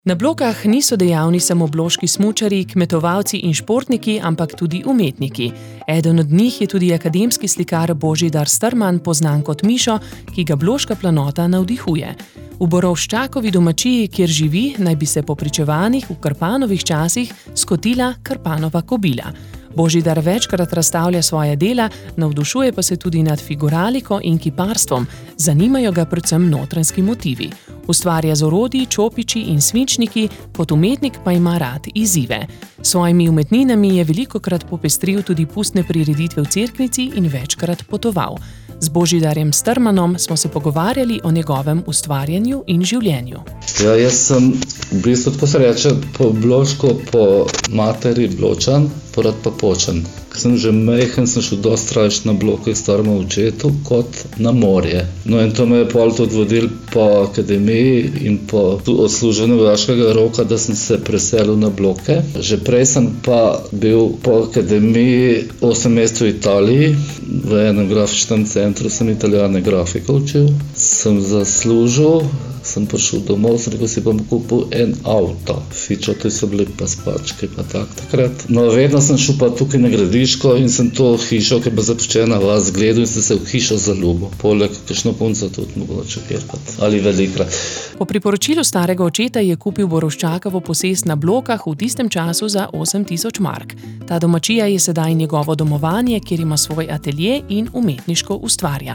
Na Blokah niso dejavni samo bloški smučarji, kmetovalci in športniki, ampak tudi umetniki. Eden od njih je tudi akademski slikar Božidar Strman, poznan kot Mišo, ki ga Bloška planota navdihuje. V Borovščakovi domačiji, kjer živi, naj bi se po pričevanjih v Krpanovih časih skotila Krpanova kobila. Božidar večkrat razstavlja svoja dela, navdušuje pa se tudi nad figuraliko in kiparstvom, zanimajo ga predvsem notranjski motivi. Ustvarja z orodji, čopiči in svinčniki, kot umetnik pa ima rad izzive. S svojimi umetninami je velikokrat popestril tudi pustne prireditve v cerknici in večkrat potoval. Z Božidarjem Strmanom smo se pogovarjali o njegovem ustvarjanju in življenju. Ja, jaz sem v bistvu, tako se reče, po bloško, po materi Bločan, porad pa Počan. Ko sem že majhen, sem šel dosti rajš na Bloke k staremu očetu kot na morje. No in to me je pol tudi vodil po akademiji in po odsluženju vojaškega roka, da sem se preselil na Bloke. Že prej sem pa bil po akademiji 8 mesecev v Italiji, v enem grafičnem centru sem italijane grafiko učil. Sem zaslužil, sem prišel domov, sem rekel, si bom kupil en avto. Fičote so bili pa spačke, pa takrat. No, vedno sem šel pa tukaj na Gradiško in sem to hišo, ki je bila zapuščena, vas gledal in sem se v hišo zaljubil. Poleg kakšno punco tudi mogoče kjerkrat ali velikrat. Po priporočilu starega očeta je kupil Borovščakovo posest na Blokah v tistem času za 8000 mark. Ta domačija je sedaj njegovo domovanje, kjer ima svoj atelje in umetniško ustvarja.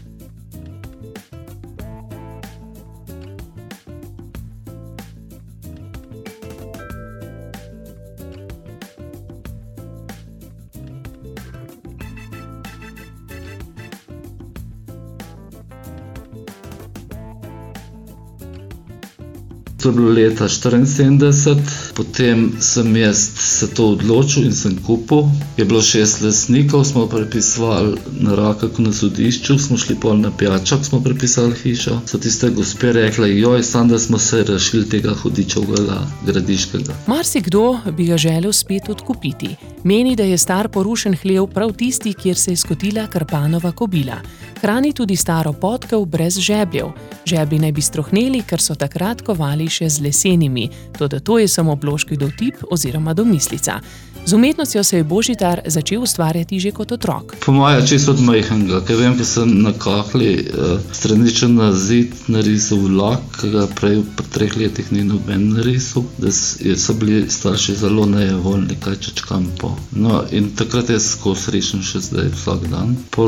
To je bilo leta 1974, potem sem jaz se to odločil in sem kupil. Je bilo 6 lastnikov, smo prepisovali na Rakaku na sodišču, smo šli pol na Pjačak, smo prepisali hišo. So tiste gospe rekle, joj, sam da smo se rešili tega hudičevega Gradiškega. Marsikdo bi ga želel spet odkupiti. Meni, da je star porušen hlev prav tisti, kjer se je skotila Krpanova kobila. Hrani tudi staro podkev brez žebljev. Žeblji naj bi strohneli, ker so takrat kovali še z lesenimi, toda to je samo bloški dovtip oziroma domislica. Z umetnostjo se je Božidar začel ustvarjati že kot otrok. Po moje čisto od majhnega, ker vem, ker sem na kakli straničen na zid narisal vlak, ki ga prej v 3 letih ni noben narisal, da so bili starši zelo nejevoljni, kaj čečkam po. No, in takrat je skozi rešen še zdaj vsak dan. Po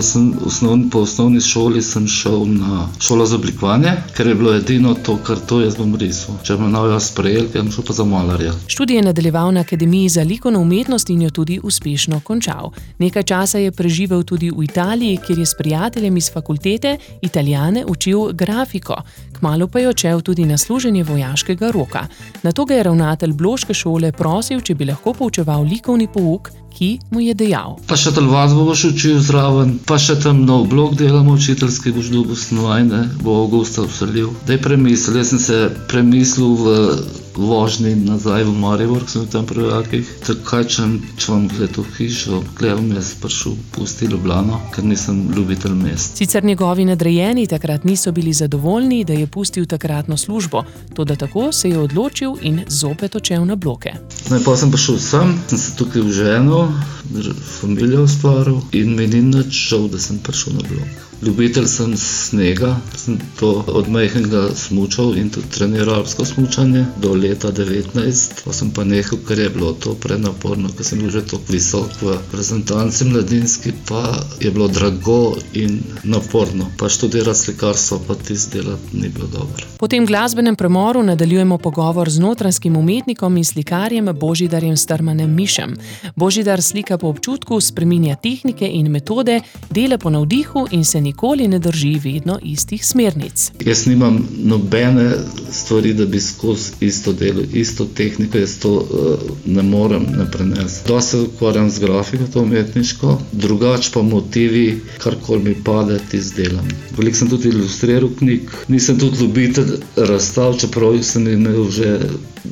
osnovni šoli sem šel na šolo za oblikovanje, ker je bilo edino to, kar to jaz bom risal. Če me novo sprejel, ker sem šel pa za malarja. Študij je nadaljeval na Akademiji za likovno umetnost in jo tudi uspešno končal. Nekaj časa je preživel tudi v Italiji, kjer je s prijateljem iz fakultete Italijane učil grafiko. Kmalu pa je odšel tudi na služenje vojaškega roka. Nato ga je ravnatelj bloške šole prosil, če bi lahko poučeval likovni pouk, ki mu je dejal. Pa še telovadbo boš učil zraven, pa še tam nov blok delamo učiteljski, boš dobil stanovanje, bo avgusta vselil. Daj premislil, jaz sem se premislil v vožnji nazaj v Maribor, ko sem v tam prejakih. Takaj, če vam gledal hišo, gledam jaz prišel pusti Ljubljano, ker nisem ljubitelj mest. Sicer njegovi nadrejeni takrat niso bili zadovoljni, da je pustil takratno službo, toda tako se je odločil in zopet odšel na Bloke. Najprej sem prišel sem se tukaj vženil, familijo ustvaril in mi ni nič žal, da sem prišel na Blok. Ljubitelj sem snega, sem to od majhnega smučal in tudi treniral alpsko smučanje do leta 19. Pa sem pa nehal, ker je bilo to prenaporno, ker sem bil že toliko visok v reprezentanci mladinski, pa je bilo drago in naporno. Pa študirati slikarstvo, pa tisti delati ni bilo dobro. Po tem glasbenem premoru nadaljujemo pogovor z notranjskim umetnikom in slikarjem Božidarjem Strmanem Mišem. Božidar slika po občutku, spreminja tehnike in metode, dela po navdihu in se nikoli ne drži vedno istih smernic. Jaz nimam nobene stvari, da bi skozi isto delo, isto tehniko, jaz to ne morem ne prenesti. Dosti se ukvarjam z grafiko, to umetniško, drugače pa motivi, karkoli mi pade, tisto delam. Veliko sem tudi ilustriral knjig, nisem tudi ljubitelj razstav, čeprav sem imel že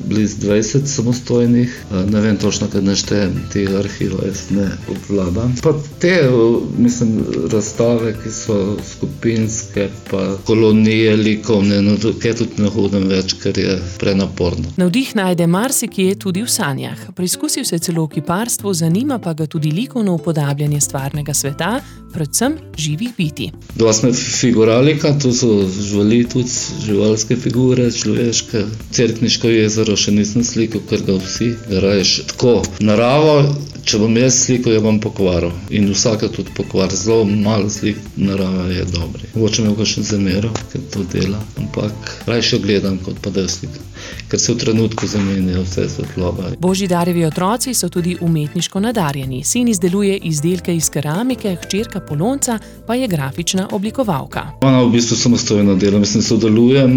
blizu 20 samostojnih, ne vem točno, kaj naštejem tega arhiva, jaz ne obvladam. Pa te, mislim, razstave, ki so skupinske, pa kolonije likovne, no tukaj tudi ne hodim več, ker je prenaporno. Navdih najde marsikje tudi v sanjah. Preizkusil se celo v kiparstvu, zanima pa ga tudi likovno upodabljanje stvarnega sveta, predvsem živih bitij. Dosti me figuralika, tu so živali, tudi živalske figure, človeške. Cerkniško jezero še nisem slikal, ker ga vsi raješ. Tako, naravo, če bom jaz slikal, jo bom pokvaril. In vsaka tudi pokvar. Zelo malo slik narave je dobri. Mogoče me v kakšen zameril, ker to dela, ampak rajše gledam, kot pa da slikam. Ker se v trenutku zamenjajo vse svetlobe. Božidarjevi otroci so tudi umetniško nadarjeni. Sin izdeluje izdelke iz keramike, hčerka Polonca pa je grafična oblikovalka. Ona v bistvu samostojno dela, mislim, sodelujem,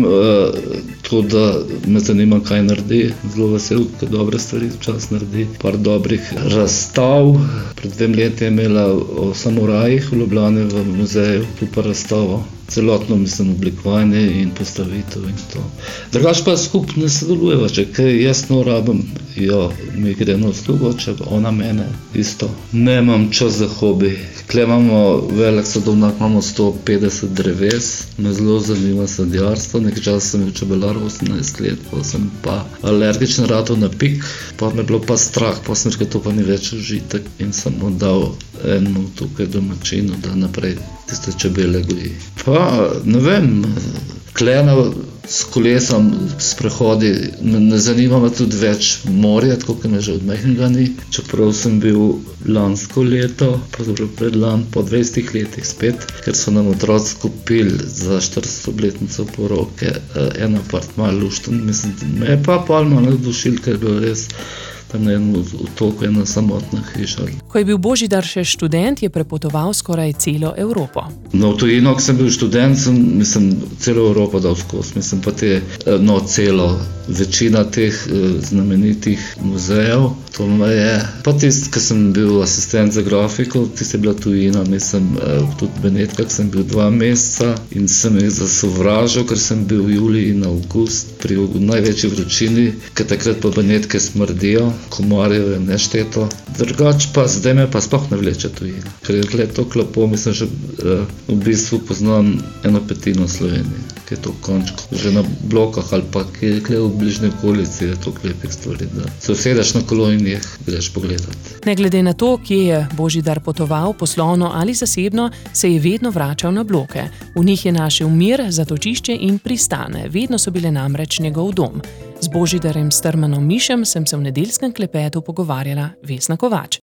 to, da me zanima, kaj naredi. Zelo vesel, ker dobre stvari včasih naredi. Par dobrih razstav. Pred 2 leti je imela o samurajih v Ljubljani v muzeju, tu pa razstavo. Celotno, mislim, oblikovanje in postavitev in to. Drugače pa skupaj ne sodelujeva, če kaj jaz no rabim, jo, mi gre na uslugo, če ona mene isto. Nemam čas za hobi. Kle imamo velik sadovnjak, imamo 150 dreves, me zelo zanima sadjarstvo, nekaj časa sem bil čebelar 18 let, pa sem pa alergičen ratal na pik, pa me bilo pa strah, pa sem rekel, to pa ni več užitek in sem mu dal eno tukaj domačino, da naprej tiste čebele goji. Pa, ne vem, klena s kolesom, sprehodi, ne zanima me tudi več morja, tako kot me že od majhnega ni. Čeprav sem bil lansko leto, predlan, po 20 letih spet, ker so nam otroci kupili za 400-obletnico poroke en apartma lušten, mislim, me je pa malo navdušil, ker je bilo res tam na enem otoku ena samotna hiša. Ko je bil Božidar še študent, je prepotoval skoraj celo Evropo. No, v tujino, ko sem bil študent, sem celo Evropo dal skozi, mislim pa celo. Večina teh znamenitih muzejev, to me je. Pa tisti, ko sem bil asistent za grafiko, tisti je bila tujina, mislim, tudi Benetka, ko sem bil 2 meseca in sem jih zasovražil, ker sem bil julij in avgust pri največji vročini, ker takrat pa Benetke smrdijo, komarjev je nešteto. Drugač pa, zdaj me pa sploh ne vleče tujina, ker je tle to klapo, mislim, že v bistvu poznam 1/5 Slovenije, ki je to končko. Že na blokah ali pa ki je v bližnji okolici je to lepih stvari, da se usedeš na kolo in jih greš pogledati. Ne glede na to, kje je Božidar potoval, poslovno ali zasebno, se je vedno vračal na bloke. V njih je našel mir, zatočišče in pristane. Vedno so bile namreč njegov dom. Z Božidarjem Strmanom Mišem sem se v nedeljskem klepetu pogovarjala Vesna Kovač.